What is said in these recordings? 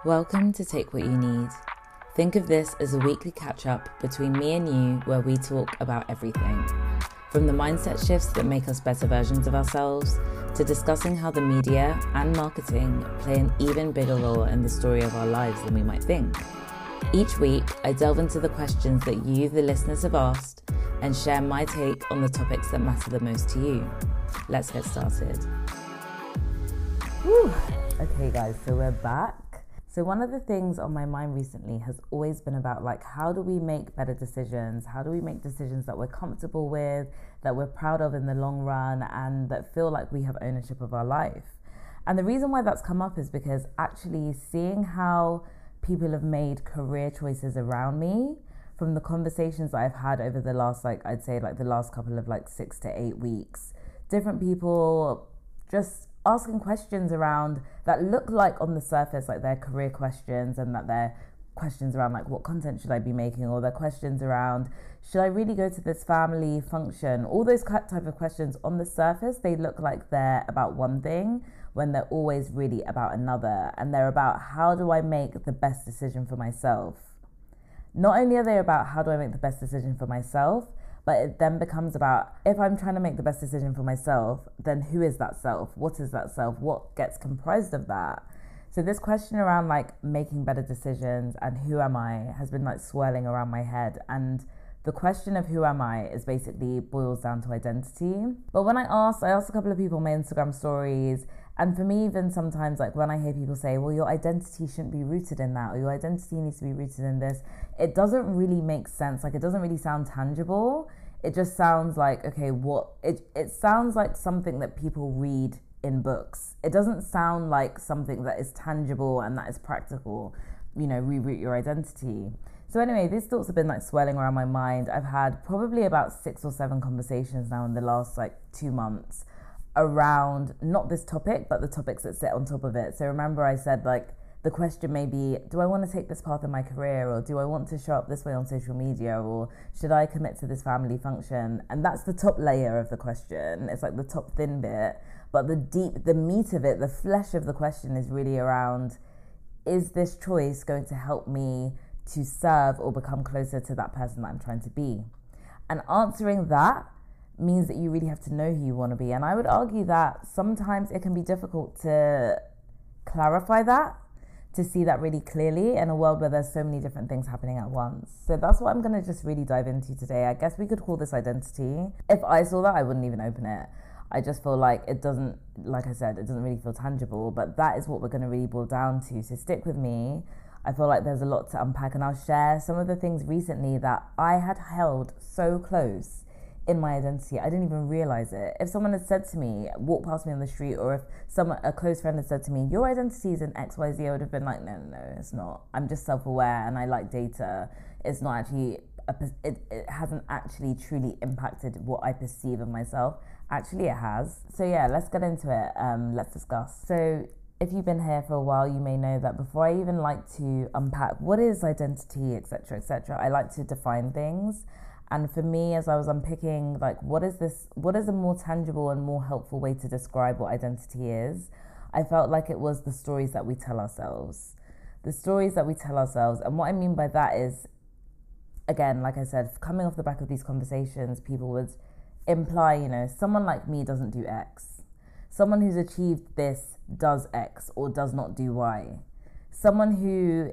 Welcome to Take What You Need. Think of this as a weekly catch-up between me and you where we talk about everything. From the mindset shifts that make us better versions of ourselves to discussing how the media and marketing play an even bigger role in the story of our lives than we might think. Each week, I delve into the questions that you, the listeners, have asked and share my take on the topics that matter the most to you. Let's get started. Whew. Okay guys, so we're back. So one of the things on my mind recently has always been about how do we make better decisions? How do we make decisions that we're comfortable with, that we're proud of in the long run, and that feel like we have ownership of our life? And the reason why that's come up is because actually seeing how people have made career choices around me from the conversations that I've had over the last, I'd say the last couple of 6 to 8 weeks, different people just asking questions around that look like on the surface like they're career questions, and that they're questions around what content should I be making, or they're questions around should I really go to this family function. All those type of questions on the surface, they look like they're about one thing when they're always really about another, and they're about how do I make the best decision for myself. Not only are they about how do I make the best decision for myself, but it then becomes about, if I'm trying to make the best decision for myself, then who is that self? What is that self? What gets comprised of that? So this question around making better decisions and who am I has been swirling around my head. And the question of who am I is basically boils down to identity. But when I asked a couple of people on my Instagram stories, and for me, even sometimes when I hear people say, well, your identity shouldn't be rooted in that, or your identity needs to be rooted in this, it doesn't really make sense. It doesn't really sound tangible. It just sounds okay, it sounds like something that people read in books. It doesn't sound like something that is tangible and that is practical, reroot your identity. So anyway, these thoughts have been swirling around my mind. I've had probably about 6 or 7 conversations now in the last 2 months around not this topic, but the topics that sit on top of it. So remember I said the question may be, do I want to take this path in my career, or do I want to show up this way on social media, or should I commit to this family function? And that's the top layer of the question. It's the top thin bit, but the meat of it, the flesh of the question is really around, is this choice going to help me to serve or become closer to that person that I'm trying to be? And answering that means that you really have to know who you want to be. And I would argue that sometimes it can be difficult to clarify that, to see that really clearly in a world where there's so many different things happening at once. So that's what I'm going to just really dive into today. I guess we could call this identity. If I saw that, I wouldn't even open it. I just feel it doesn't, like I said, it doesn't really feel tangible, but that is what we're going to really boil down to. So stick with me. I feel there's a lot to unpack, and I'll share some of the things recently that I had held so close in my identity. I didn't even realize it. If someone had said to me, walked past me on the street, or if a close friend had said to me, your identity is in XYZ, I would have been no, it's not. I'm just self-aware and I like data. It's not actually, it hasn't actually truly impacted what I perceive of myself. Actually, it has. So yeah, let's get into it. Let's discuss. So if you've been here for a while, you may know that before I even like to unpack what is identity, etc., I like to define things. And for me, as I was unpicking, what is a more tangible and more helpful way to describe what identity is, I felt it was the stories that we tell ourselves. The stories that we tell ourselves. And what I mean by that is, again, like I said, coming off the back of these conversations, people would imply, someone like me doesn't do X. Someone who's achieved this does X or does not do Y. Someone who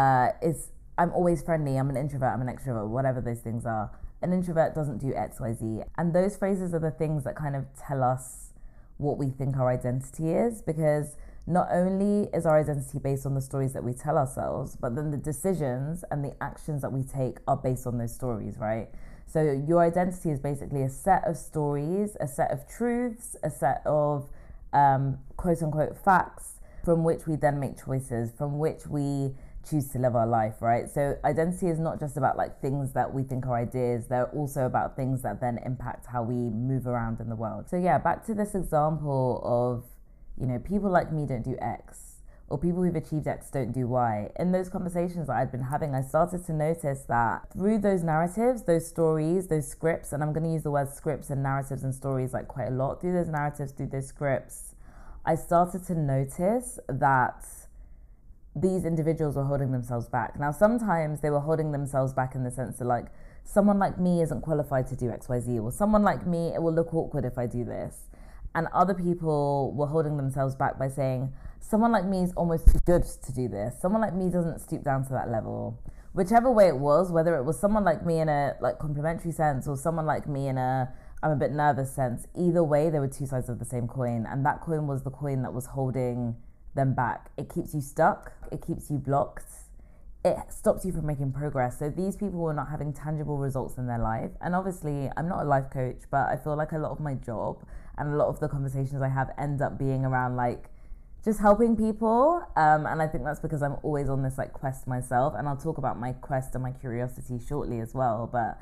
I'm always friendly, I'm an introvert, I'm an extrovert, whatever those things are. An introvert doesn't do X, Y, Z. And those phrases are the things that kind of tell us what we think our identity is, because not only is our identity based on the stories that we tell ourselves, but then the decisions and the actions that we take are based on those stories, right? So your identity is basically a set of stories, a set of truths, a set of quote unquote facts from which we then make choices, from which we choose to live our life, right? So identity is not just about things that we think are ideas. They're also about things that then impact how we move around in the world. So yeah, back to this example of, people like me don't do X, or people who've achieved X don't do Y. In those conversations that I'd been having, I started to notice that through those narratives, those stories, those scripts, and I'm going to use the words scripts and narratives and stories quite a lot, through those narratives, through those scripts, I started to notice that these individuals were holding themselves back. Now, sometimes they were holding themselves back in the sense that, like, someone like me isn't qualified to do XYZ, or someone like me, it will look awkward if I do this. And other people were holding themselves back by saying, someone like me is almost too good to do this. Someone like me doesn't stoop down to that level. Whichever way it was, whether it was someone like me in a like complimentary sense or someone like me in a I'm a bit nervous sense, either way, there were two sides of the same coin. And that coin was the coin that was holding them back. It keeps you stuck. It keeps you blocked. It stops you from making progress. So these people were not having tangible results in their life. And obviously, I'm not a life coach, but I feel like a lot of my job and a lot of the conversations I have end up being around like just helping people. And I think that's because I'm always on this like quest myself. And I'll talk about my quest and my curiosity shortly as well. But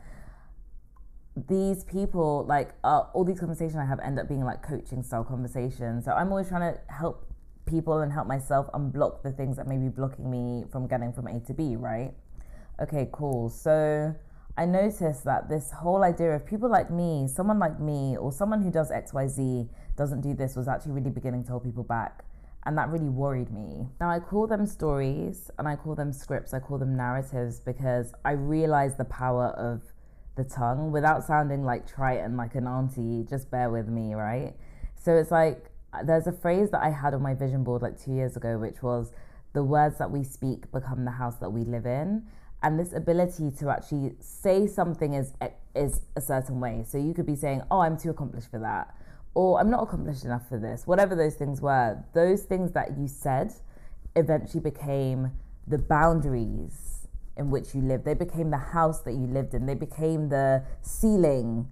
these people, like all these conversations I have end up being like coaching style conversations. So I'm always trying to help people and help myself unblock the things that may be blocking me from getting from A to B, right? Okay, cool. So I noticed that this whole idea of people like me, someone like me, or someone who does XYZ doesn't do this was actually really beginning to hold people back. And that really worried me. Now, I call them stories and I call them scripts, I call them narratives because I realize the power of the tongue without sounding like trite and like an auntie. Just bear with me, right? So it's like, there's a phrase that I had on my vision board like 2 years ago, which was the words that we speak become the house that we live in. And this ability to actually say something is a certain way. So you could be saying, oh, I'm too accomplished for that, or I'm not accomplished enough for this, whatever those things were. Those things that you said eventually became the boundaries in which you lived. They became the house that you lived in. They became the ceiling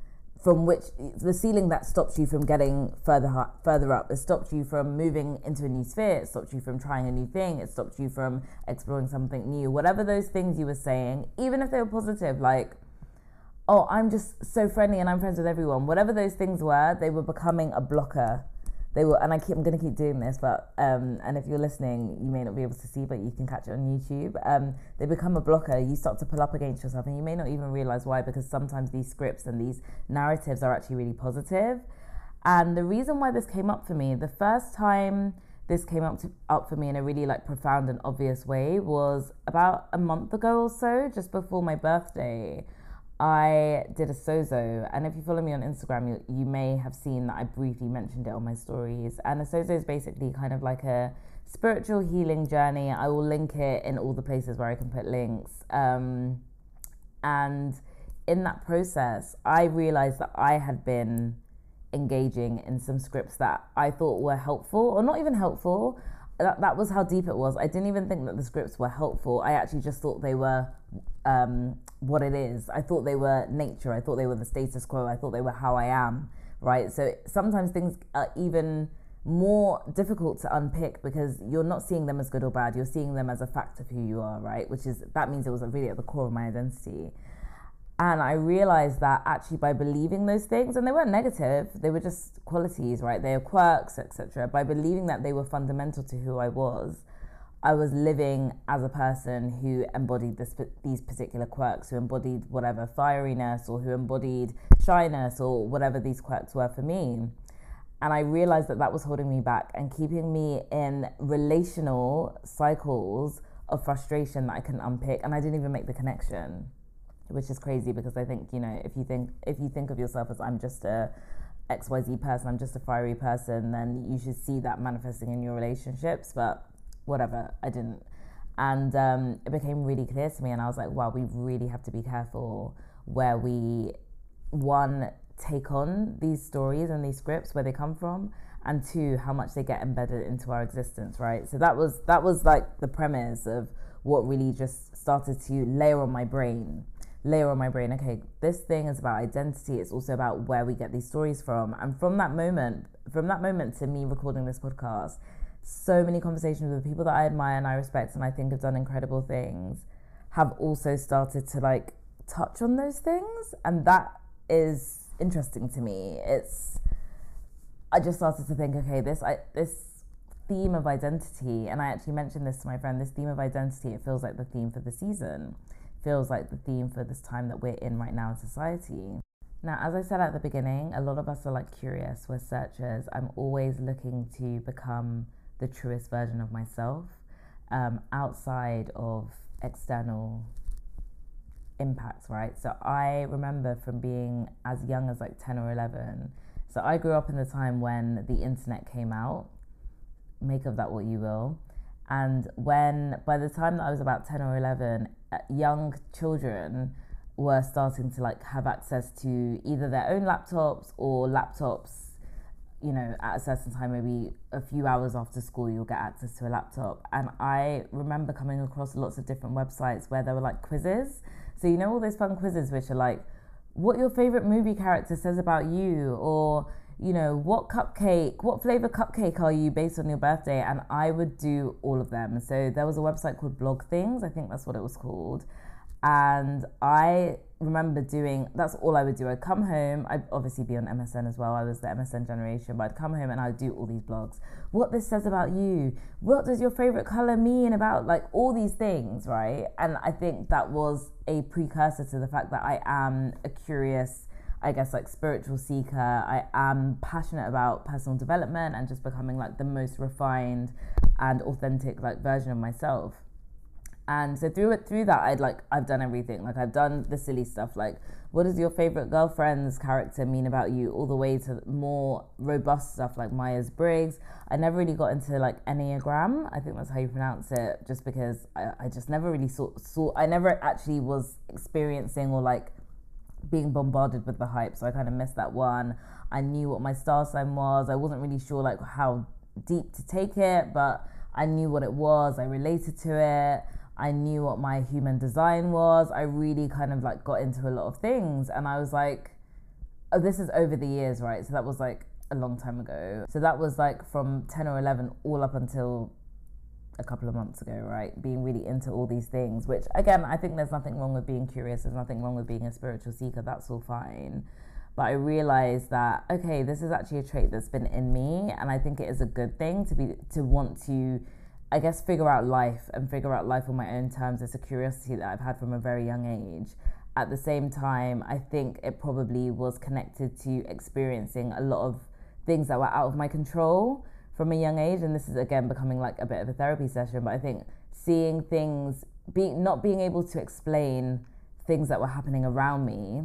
that stops you from getting further up. It stopped you from moving into a new sphere. It stopped you from trying a new thing. It stopped you from exploring something new. Whatever those things you were saying, even if they were positive, like, oh, I'm just so friendly and I'm friends with everyone. Whatever those things were, they were becoming a blocker. They were, and I'm going to keep doing this, but and if you're listening, you may not be able to see, but you can catch it on YouTube. They become a blocker. You start to pull up against yourself, and you may not even realize why, because sometimes these scripts and these narratives are actually really positive. And the reason why this came up for me, the first time this came up for me in a really like profound and obvious way was about a month ago or so, just before my birthday. I did a sozo, and if you follow me on Instagram, you may have seen that I briefly mentioned it on my stories. And a sozo is basically kind of like a spiritual healing journey. I will link it in all the places where I can put links. And in that process, I realized that I had been engaging in some scripts that I thought were helpful, or not even helpful. That was how deep it was. I didn't even think that the scripts were helpful. I actually just thought they were what it is. I thought they were nature. I thought they were the status quo. I thought they were how I am, right? So sometimes things are even more difficult to unpick because you're not seeing them as good or bad. You're seeing them as a fact of who you are, right? That means it was really at the core of my identity. And I realized that actually by believing those things, and they weren't negative, they were just qualities, right? They are quirks, etc. By believing that they were fundamental to who I was living as a person who embodied these particular quirks, who embodied whatever fieriness, or who embodied shyness, or whatever these quirks were for me. And I realized that that was holding me back and keeping me in relational cycles of frustration that I couldn't unpick, and I didn't even make the connection. Which is crazy, because I think, if you think of yourself as I'm just a XYZ person, I'm just a fiery person, then you should see that manifesting in your relationships. But whatever, I didn't. And it became really clear to me, and I was like, wow, we really have to be careful where we, one, take on these stories and these scripts, where they come from, and two, how much they get embedded into our existence, right? So that was like the premise of what really just started to layer on my brain. Okay, this thing is about identity. It's also about where we get these stories from. And from that moment to me recording this podcast, so many conversations with people that I admire and I respect and I think have done incredible things have also started to like touch on those things. And that is interesting to me. I just started to think, okay, this theme of identity, and I actually mentioned this to my friend, this theme of identity, it feels like the theme for the season. Feels like the theme for this time that we're in right now in society. Now, as I said at the beginning, a lot of us are like curious, we're searchers. I'm always looking to become the truest version of myself. outside of external impacts, right? So I remember from being as young as like 10 or 11. So I grew up in the time when the internet came out. Make of that what you will. And by the time that I was about 10 or 11, young children were starting to like have access to either their own laptops or laptops, you know, at a certain time, maybe a few hours after school, you'll get access to a laptop. And I remember coming across lots of different websites where there were like quizzes. So, you know, all those fun quizzes which are like, what your favorite movie character says about you, or, you know, what flavor cupcake are you based on your birthday? And I would do all of them. So there was a website called Blog Things, I think that's what it was called. And I remember that's all I would do. I'd come home, I'd obviously be on MSN as well, I was the MSN generation, but I'd come home and I'd do all these blogs. What this says about you, what does your favorite color mean about, like, all these things, right? And I think that was a precursor to the fact that I am a curious, I guess, like, spiritual seeker. I am passionate about personal development and just becoming like the most refined and authentic like version of myself. And so through that, I've done everything. Like, I've done the silly stuff, like, what does your favorite girlfriend's character mean about you, all the way to more robust stuff like Myers-Briggs. I never really got into like Enneagram, I think that's how you pronounce it, just because I just never really I never actually was experiencing or like being bombarded with the hype, so I kind of missed that one. I knew what my star sign was. I wasn't really sure like how deep to take it, but I knew what it was. I related to it. I knew what my human design was. I really kind of like got into a lot of things, and I was like, oh, this is over the years, right? So that was like a long time ago. So that was like from 10 or 11 all up until a couple of months ago, right? Being really into all these things, which again, I think there's nothing wrong with being curious. There's nothing wrong with being a spiritual seeker. That's all fine. But I realized that, okay, this is actually a trait that's been in me, and I think it is a good thing to want to, I guess, figure out life on my own terms. It's a curiosity that I've had from a very young age. At the same time, I think it probably was connected to experiencing a lot of things that were out of my control from a young age. And this is, again, becoming like a bit of a therapy session. But I think seeing things, not being able to explain things that were happening around me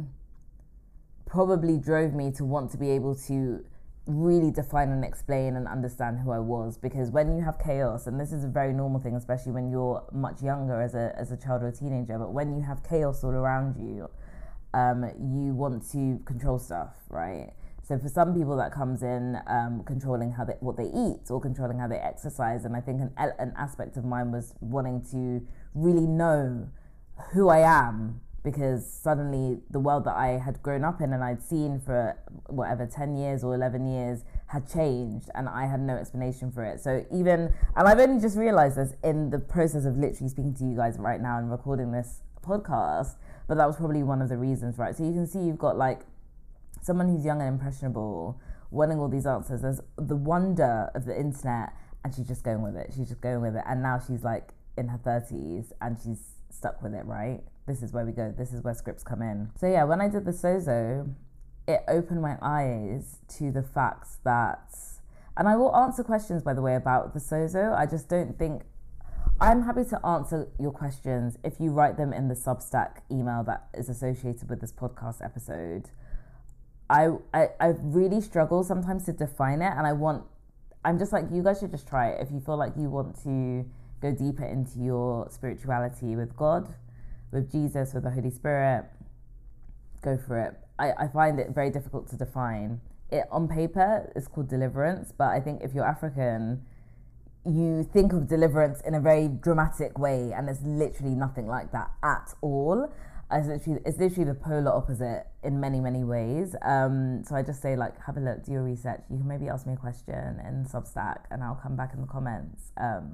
probably drove me to want to be able to really define and explain and understand who I was. Because when you have chaos, and this is a very normal thing, especially when you're much younger as a child or a teenager, but when you have chaos all around you, you want to control stuff, right? So for some people that comes in controlling what they eat or controlling how they exercise. And I think an aspect of mine was wanting to really know who I am, because suddenly the world that I had grown up in and I'd seen for whatever 10 years or 11 years had changed, and I had no explanation for it. So and I've only just realized this in the process of literally speaking to you guys right now and recording this podcast, but that was probably one of the reasons, right? So you can see you've got like someone who's young and impressionable wanting all these answers. There's the wonder of the internet, and she's just going with it. And now she's like in her 30s and she's stuck with it, right? This is where we go. This is where scripts come in. So yeah, when I did the Sozo, it opened my eyes to the facts that, and I will answer questions, by the way, about the Sozo. I just don't think, I'm happy to answer your questions if you write them in the Substack email that is associated with this podcast episode. I really struggle sometimes to define it, and I'm just like, you guys should just try it. If you feel like you want to go deeper into your spirituality with God, with Jesus, with the Holy Spirit, go for it. I find it very difficult to define. It on paper is called deliverance, but I think if you're African, you think of deliverance in a very dramatic way, and it's literally nothing like that at all. It's literally the polar opposite in many, many ways. So I just say, like, have a look, do your research. You can maybe ask me a question in Substack and I'll come back in the comments.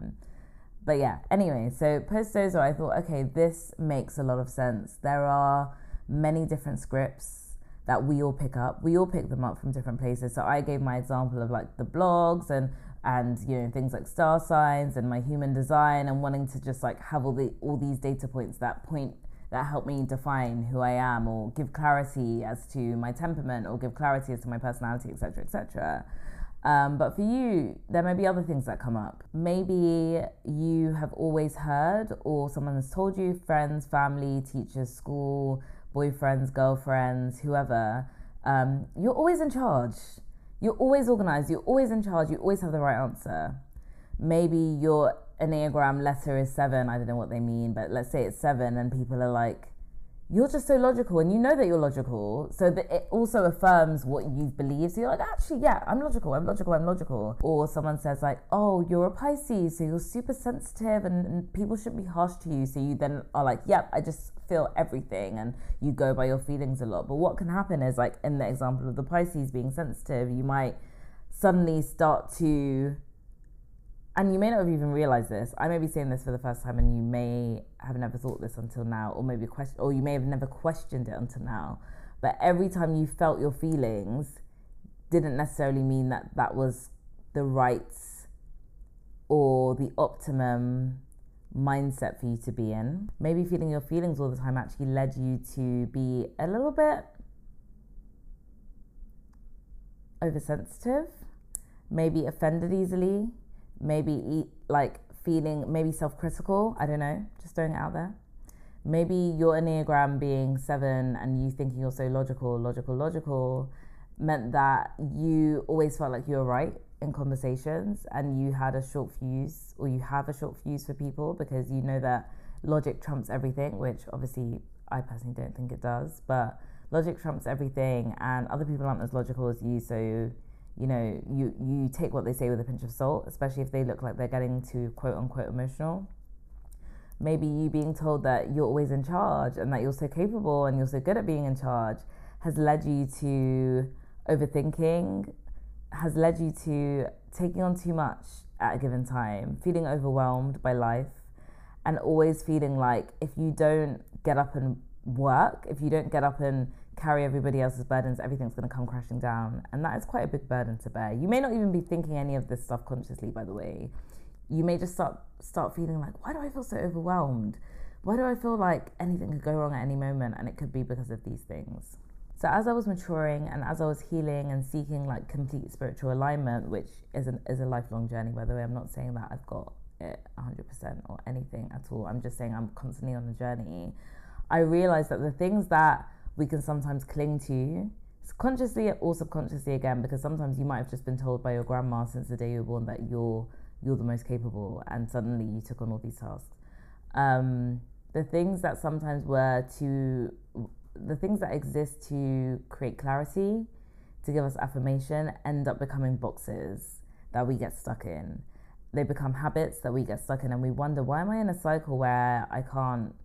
But yeah, anyway, so post-Sozo, I thought, okay, this makes a lot of sense. There are many different scripts that we all pick up. We all pick them up from different places. So I gave my example of like the blogs and you know, things like star signs and my human design, and wanting to just like have all these data points that help me define who I am, or give clarity as to my temperament, or give clarity as to my personality, etc., etc. But for you, there may be other things that come up. Maybe you have always heard, or someone has told you, friends, family, teachers, school, boyfriends, girlfriends, whoever, you're always in charge. You're always organized. You're always in charge. You always have the right answer. Maybe your Enneagram letter is 7. I don't know what they mean, but let's say it's 7, and people are like, you're just so logical, and you know that you're logical, so that it also affirms what you've believed. So you're like, actually, yeah, I'm logical. Or someone says like, oh, you're a Pisces, so you're super sensitive, and people shouldn't be harsh to you. So you then are like, yep, I just feel everything, and you go by your feelings a lot. But what can happen is, like in the example of the Pisces being sensitive, you might suddenly start to, and you may not have even realized this. I may be saying this for the first time, and you may have never thought this until now, or you may have never questioned it until now. But every time you felt your feelings, didn't necessarily mean that that was the right or the optimum mindset for you to be in. Maybe feeling your feelings all the time actually led you to be a little bit oversensitive, maybe offended easily. Maybe like feeling maybe self-critical. I don't know, just throwing it out there. Maybe your Enneagram being 7 and you thinking you're so logical meant that you always felt like you were right in conversations, and you had a short fuse, or you have a short fuse for people, because you know that logic trumps everything, which obviously I personally don't think it does, but logic trumps everything, and other people aren't as logical as you, so you know, you take what they say with a pinch of salt, especially if they look like they're getting too quote unquote emotional. Maybe you being told that you're always in charge and that you're so capable and you're so good at being in charge has led you to overthinking, has led you to taking on too much at a given time, feeling overwhelmed by life, and always feeling like if you don't get up and work, if you don't get up and carry everybody else's burdens, everything's going to come crashing down. And that is quite a big burden to bear. You may not even be thinking any of this stuff consciously, by the way. You may just start feeling like, why do I feel so overwhelmed? Why do I feel like anything could go wrong at any moment? And it could be because of these things. So as I was maturing and as I was healing and seeking like complete spiritual alignment, which is a lifelong journey, by the way, I'm not saying that I've got it 100% or anything at all. I'm just saying I'm constantly on a journey. I realized that the things that we can sometimes cling to, consciously or subconsciously again, because sometimes you might have just been told by your grandma since the day you were born that you're the most capable, and suddenly you took on all these tasks. The things that sometimes the things that exist to create clarity, to give us affirmation, end up becoming boxes that we get stuck in. They become habits that we get stuck in, and we wonder, why am I in a cycle where I can't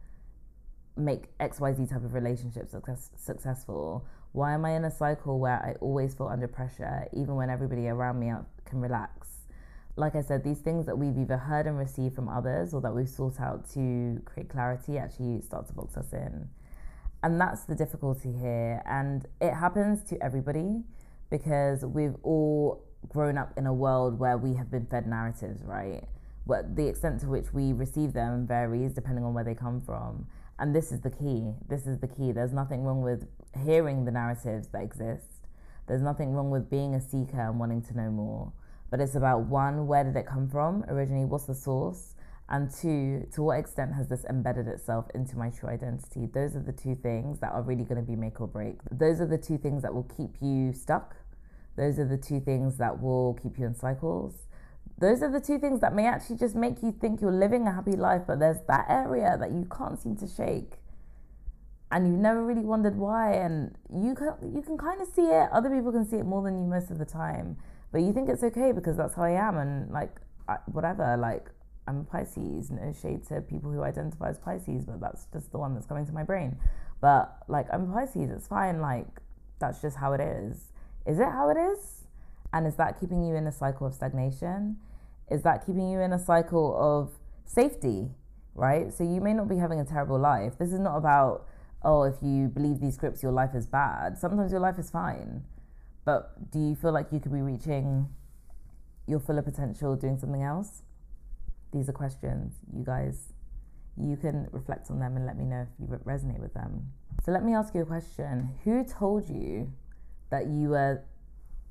make XYZ type of relationship successful? Why am I in a cycle where I always feel under pressure, even when everybody around me can relax? Like I said, these things that we've either heard and received from others or that we've sought out to create clarity actually start to box us in. And that's the difficulty here. And it happens to everybody because we've all grown up in a world where we have been fed narratives, right? But the extent to which we receive them varies depending on where they come from. And this is the key. There's nothing wrong with hearing the narratives that exist. There's nothing wrong with being a seeker and wanting to know more. But it's about, one, where did it come from originally? What's the source? And two, to what extent has this embedded itself into my true identity? Those are the two things that are really going to be make or break. Those are the two things that will keep you stuck. Those are the two things that will keep you in cycles. Those are the two things that may actually just make you think you're living a happy life, but there's that area that you can't seem to shake. And you've never really wondered why, and you can kind of see it. Other people can see it more than you most of the time. But you think it's okay because that's how I am, and whatever, I'm a Pisces, no shade to people who identify as Pisces, but that's just the one that's coming to my brain. But I'm a Pisces, it's fine, that's just how it is. Is it how it is? And is that keeping you in a cycle of stagnation? Is that keeping you in a cycle of safety, right? So you may not be having a terrible life. This is not about, if you believe these scripts, your life is bad. Sometimes your life is fine. But do you feel like you could be reaching your fuller potential doing something else? These are questions, you guys. You can reflect on them and let me know if you resonate with them. So let me ask you a question. Who told you that you were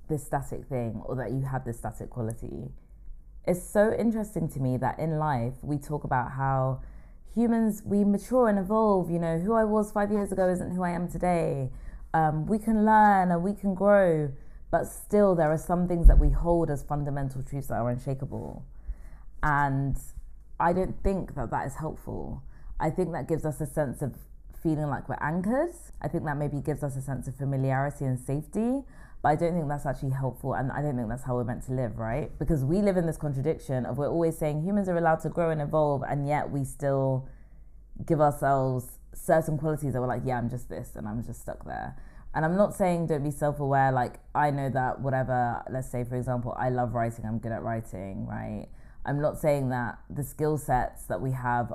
this static thing or that you have this static quality. It's so interesting to me that in life we talk about how humans, we mature and evolve. You know, who I was 5 years ago isn't who I am today. We can learn and we can grow, but still there are some things that we hold as fundamental truths that are unshakable. And I don't think that that is helpful. I think that gives us a sense of feeling like we're anchored. I think that maybe gives us a sense of familiarity and safety, but I don't think that's actually helpful, and I don't think that's how we're meant to live, right? Because we live in this contradiction of we're always saying humans are allowed to grow and evolve, and yet we still give ourselves certain qualities that we're like, yeah, I'm just this and I'm just stuck there. And I'm not saying don't be self-aware, like I know that whatever, let's say for example, I love writing, I'm good at writing, right? I'm not saying that the skill sets that we have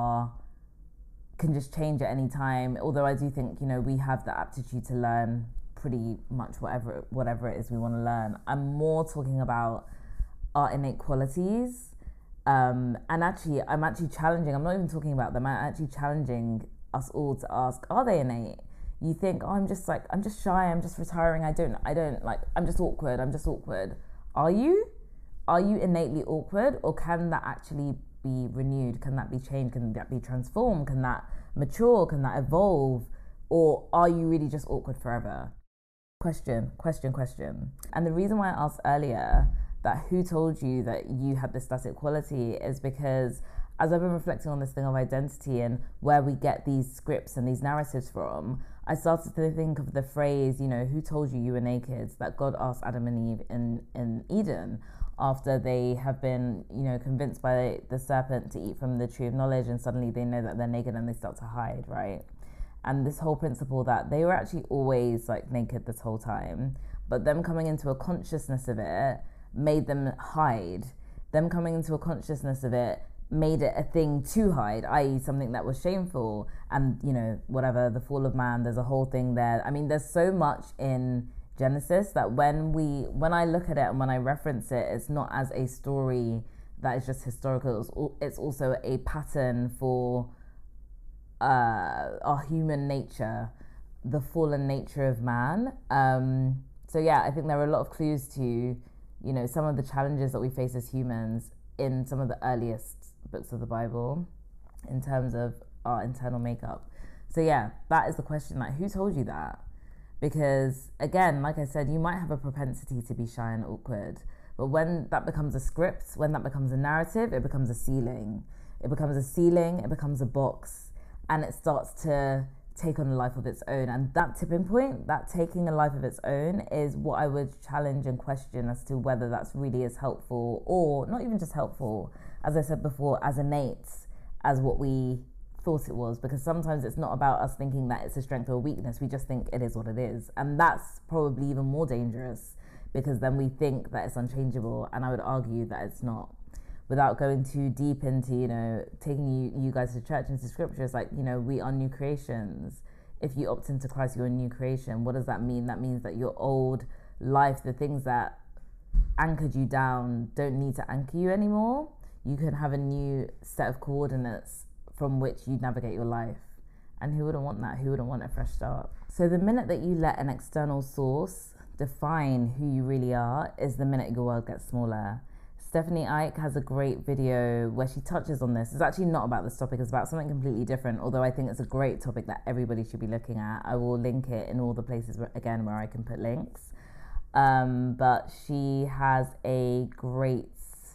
can just change at any time, although I do think, you know, we have the aptitude to learn pretty much whatever it is we want to learn. I'm more talking about our innate qualities. And actually, I'm actually challenging, I'm not even talking about them, I'm actually challenging us all to ask, are they innate? You think, oh, I'm just shy, I'm just retiring, I don't like, I'm just awkward. Are you innately awkward, or can that actually be renewed? Can that be changed? Can that be transformed? Can that mature? Can that evolve? Or are you really just awkward forever? Question. And the reason why I asked earlier that who told you that you had this static quality is because as I've been reflecting on this thing of identity and where we get these scripts and these narratives from, I started to think of the phrase, you know, who told you were naked, that God asked Adam and Eve in Eden after they have been, you know, convinced by the serpent to eat from the tree of knowledge, and suddenly they know that they're naked and they start to hide, right? And this whole principle that they were actually always like naked this whole time, but them coming into a consciousness of it made them hide. Them coming into a consciousness of it made it a thing to hide, i.e. something that was shameful. And, you know, whatever, the fall of man, there's a whole thing there. I mean, there's so much in Genesis that when I look at it and when I reference it, it's not as a story that is just historical. It's also a pattern for our human nature, the fallen nature of man. So yeah, I think there are a lot of clues to, you know, some of the challenges that we face as humans in some of the earliest books of the Bible in terms of our internal makeup. So yeah, that is the question, like, who told you that? Because again, like I said, you might have a propensity to be shy and awkward, but when that becomes a script, when that becomes a narrative, it becomes a ceiling. It becomes a box, and it starts to take on a life of its own. And that tipping point, that taking a life of its own, is what I would challenge and question as to whether that's really as helpful, or not even just helpful, as I said before, as innate as what we thought it was. Because sometimes it's not about us thinking that it's a strength or a weakness, we just think it is what it is. And that's probably even more dangerous, because then we think that it's unchangeable, and I would argue that it's not. Without going too deep into, you know, taking you guys to church and to scripture, it's like, you know, we are new creations. If you opt into Christ, you're a new creation. What does that mean? That means that your old life, the things that anchored you down, don't need to anchor you anymore. You can have a new set of coordinates from which you navigate your life. And who wouldn't want that? Who wouldn't want a fresh start? So the minute that you let an external source define who you really are is the minute your world gets smaller. Stephanie Ike has a great video where she touches on this. It's actually not about this topic, it's about something completely different, although I think it's a great topic that everybody should be looking at. I will link it in all the places, where I can put links. But she has a great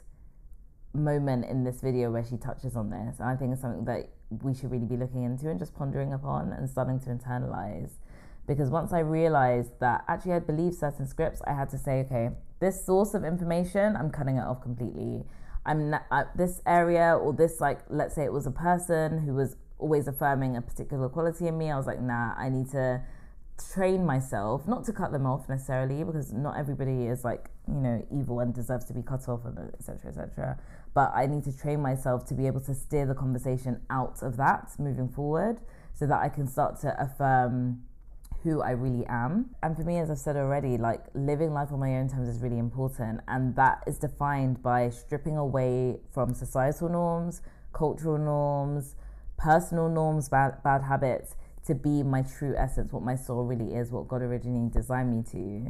moment in this video where she touches on this. And I think it's something that we should really be looking into and just pondering upon and starting to internalize. Because once I realized that actually I believe certain scripts, I had to say, okay, this source of information, I'm cutting it off completely. I'm not, this area, or this, like, let's say it was a person who was always affirming a particular quality in me. I was like, nah, I need to train myself, not to cut them off necessarily, because not everybody is, like, you know, evil and deserves to be cut off, and etc., etc. But I need to train myself to be able to steer the conversation out of that moving forward, so that I can start to affirm who I really am. And for me, as I've said already, like, living life on my own terms is really important, and that is defined by stripping away from societal norms, cultural norms, personal norms, bad habits, to be my true essence, what my soul really is, what God originally designed me to.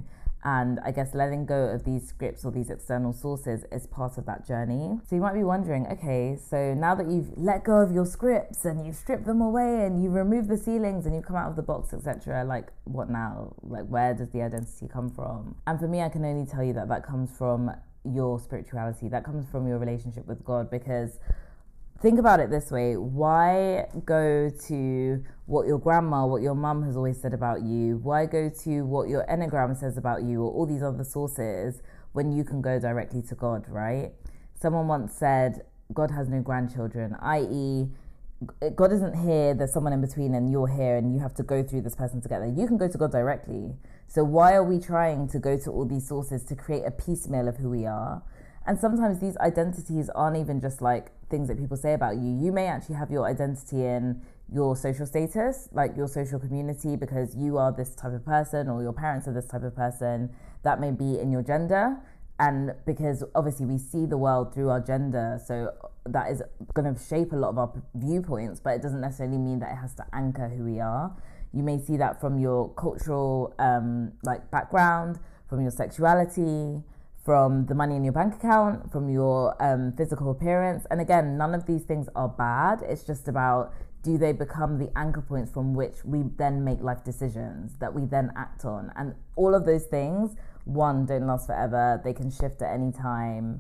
And I guess letting go of these scripts or these external sources is part of that journey. So you might be wondering, okay, so now that you've let go of your scripts and you've stripped them away and you've removed the ceilings and you've come out of the box, etc., like what now? Like where does the identity come from? And for me, I can only tell you that comes from your spirituality. That comes from your relationship with God, because think about it this way. Why go to what your grandma, what your mum has always said about you? Why go to what your Enneagram says about you or all these other sources when you can go directly to God, right? Someone once said, God has no grandchildren, i.e., God isn't here, there's someone in between and you're here and you have to go through this person together. You can go to God directly. So why are we trying to go to all these sources to create a piecemeal of who we are? And sometimes these identities aren't even just like things that people say about you. You may actually have your identity in your social status, like your social community, because you are this type of person or your parents are this type of person. That may be in your gender. And because obviously we see the world through our gender, so that is going to shape a lot of our viewpoints, but it doesn't necessarily mean that it has to anchor who we are. You may see that from your cultural background, from your sexuality, from the money in your bank account, from your physical appearance. And again, none of these things are bad. It's just about, do they become the anchor points from which we then make life decisions that we then act on? And all of those things, one, don't last forever. They can shift at any time.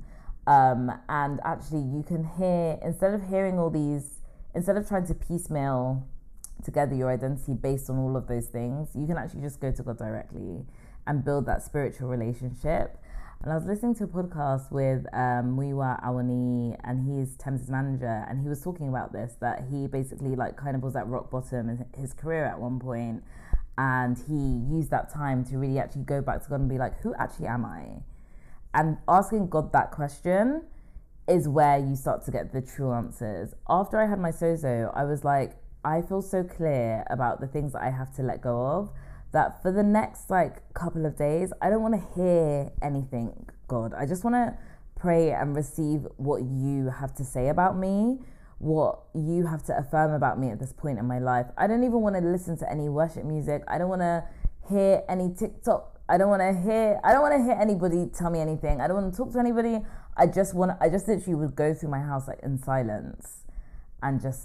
And actually you can hear, instead of trying to piecemeal together your identity based on all of those things, you can actually just go to God directly and build that spiritual relationship. And I was listening to a podcast with Muyiwa Awani, and he's Thames' manager, and he was talking about this, that he basically kind of was at rock bottom in his career at one point, and he used that time to really actually go back to God and be like, who actually am I? And asking God that question is where you start to get the true answers. After I had my sozo, I was like, I feel so clear about the things that I have to let go of, that for the next couple of days, I don't want to hear anything, God. I just want to pray and receive what you have to say about me, what you have to affirm about me at this point in my life. I don't even want to listen to any worship music. I don't want to hear any TikTok. I don't want to hear anybody tell me anything. I don't want to talk to anybody. I just literally would go through my house in silence and just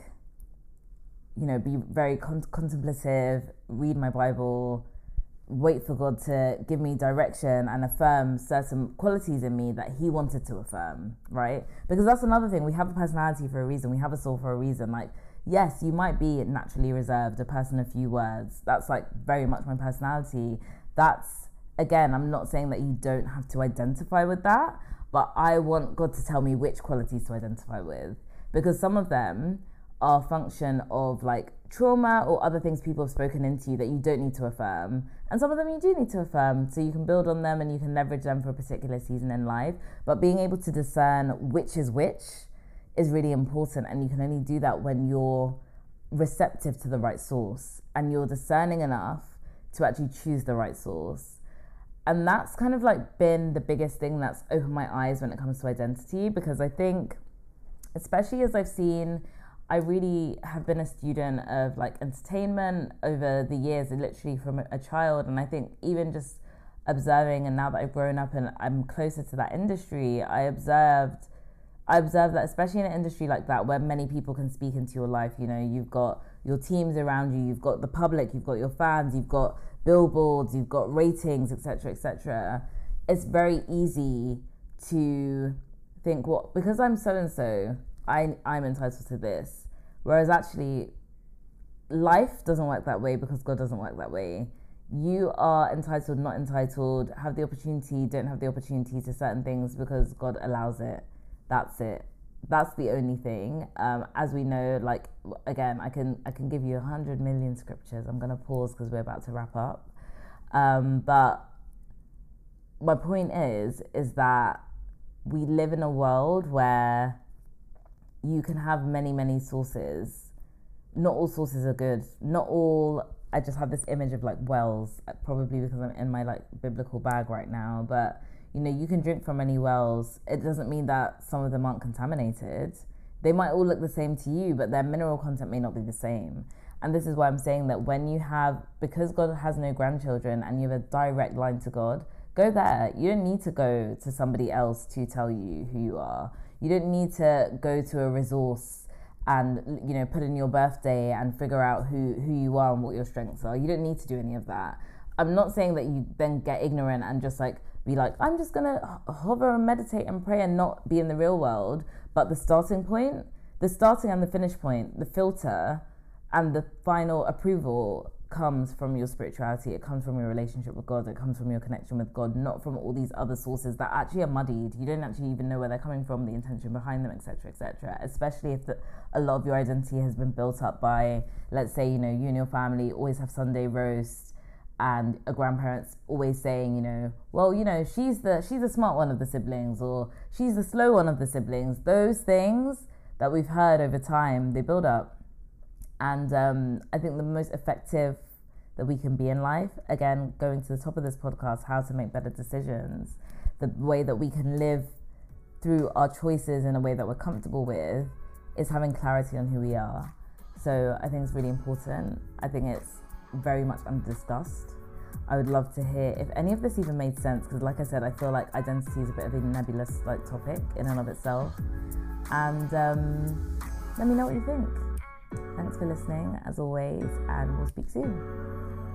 be very contemplative, read my Bible, wait for God to give me direction and affirm certain qualities in me that he wanted to affirm, right? Because that's another thing. We have a personality for a reason. We have a soul for a reason. Yes, you might be naturally reserved, a person of few words. That's very much my personality. That's, again, I'm not saying that you don't have to identify with that, but I want God to tell me which qualities to identify with, because some of them are a function of trauma or other things people have spoken into you that you don't need to affirm, and some of them you do need to affirm, so you can build on them and you can leverage them for a particular season in life. But being able to discern which is really important, and you can only do that when you're receptive to the right source and you're discerning enough to actually choose the right source. And that's kind of been the biggest thing that's opened my eyes when it comes to identity, because I think, especially as I really have been a student of entertainment over the years, literally from a child. And I think even just observing, and now that I've grown up and I'm closer to that industry, I observed that, especially in an industry like that where many people can speak into your life, you've got your teams around you, you've got the public, you've got your fans, you've got billboards, you've got ratings, etc., etc. It's very easy to think, well, because I'm so-and-so, I'm entitled to this. Whereas actually, life doesn't work that way, because God doesn't work that way. You are entitled, not entitled, have the opportunity, don't have the opportunity to certain things because God allows it. That's it. That's the only thing. As we know, again, I can give you 100 million scriptures. I'm going to pause because we're about to wrap up. But my point is that we live in a world where you can have many, many sources. Not all sources are good. I just have this image of wells, probably because I'm in my biblical bag right now. But you can drink from many wells. It doesn't mean that some of them aren't contaminated. they might all look the same to you, but their mineral content may not be the same. And this is why I'm saying that because God has no grandchildren and you have a direct line to God, go there. You don't need to go to somebody else to tell you who you are. You don't need to go to a resource and, put in your birthday and figure out who you are and what your strengths are. You don't need to do any of that. I'm not saying that you then get ignorant and just be like, I'm just gonna hover and meditate and pray and not be in the real world. But the starting and the finish point, the filter and the final approval comes from your spirituality. It comes from your relationship with God. It comes from your connection with God, not from all these other sources that actually are muddied. You don't actually even know where they're coming from, the intention behind them, etc., etc. Especially if a lot of your identity has been built up by, let's say, you and your family always have Sunday roast, and a grandparent's always saying, she's the smart one of the siblings, or she's the slow one of the siblings. Those things that we've heard over time, they build up. And I think the most effective that we can be in life, again, going to the top of this podcast, how to make better decisions, the way that we can live through our choices in a way that we're comfortable with, is having clarity on who we are. So I think it's really important. I think it's very much under-discussed. I would love to hear if any of this even made sense, because like I said, I feel like identity is a bit of a nebulous topic in and of itself. And let me know what you think. Thanks for listening, as always, and we'll speak soon.